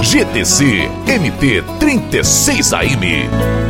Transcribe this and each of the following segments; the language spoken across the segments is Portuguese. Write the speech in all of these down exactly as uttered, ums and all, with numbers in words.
G T C M T trinta e seis A M.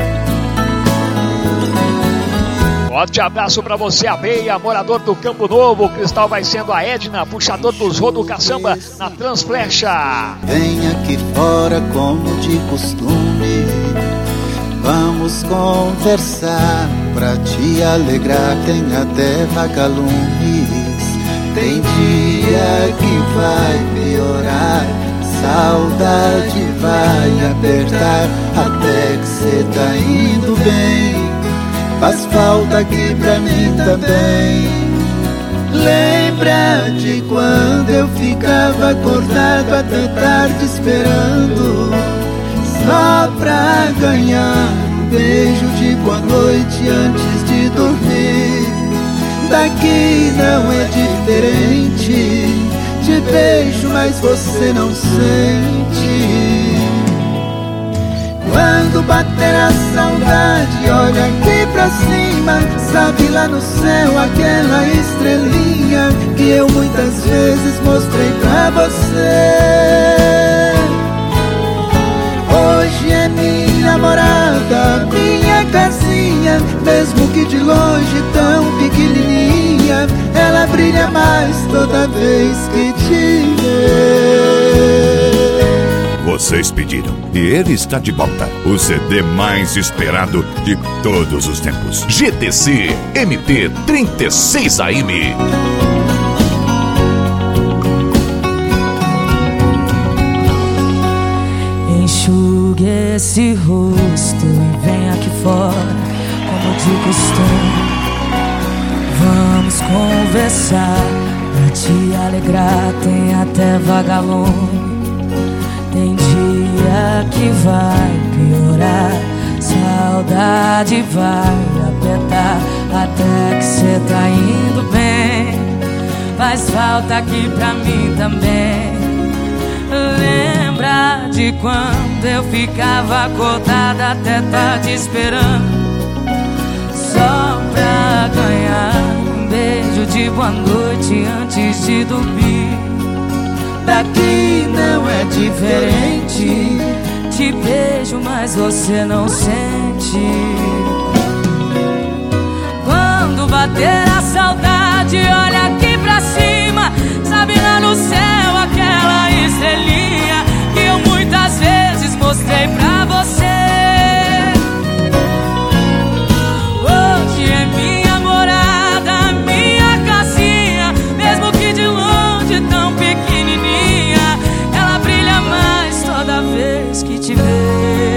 Forte abraço pra você, Abeia, morador do Campo Novo. O cristal vai sendo a Edna, puxador dos Rodo Caçamba na Transflecha. Vem aqui fora como de costume, vamos conversar pra te alegrar. Tem até vagalumes, tem dia que vai piorar, saudade vai apertar, até que cê tá indo bem. Faz falta aqui pra mim também. Lembra de quando eu ficava acordado até tarde esperando, só pra ganhar um beijo de boa noite antes de dormir. Daqui não é diferente, te beijo mas você não sente. Quando bater a saudade, olha aqui pra cima, sabe lá no céu aquela estrelinha que eu muitas vezes mostrei pra você. Hoje é minha morada, minha casinha, mesmo que de longe tão pequenininha, ela brilha mais toda vez que te vê. Vocês pediram e ele está de volta. O C D mais esperado de todos os tempos. G T C M T trinta e seis A M. Enxugue esse rosto e vem aqui fora, como de costume. Vamos conversar pra te alegrar, tem até vagalume. Tem dia que vai piorar, saudade vai apertar, até que cê tá indo bem. Faz falta aqui pra mim também. Lembra de quando eu ficava acordada até tarde esperando, só pra ganhar um beijo de boa noite antes de dormir. Daqui não é diferente, te beijo mas você não sente. Quando bater a saudade, olha aqui pra cima, sabe lá no céu aquela estrelinha que eu muitas vezes mostrei pra você. Hoje é minha morada, minha casinha, mesmo que de longe tão pequenininha, ela brilha mais toda vez que te vê.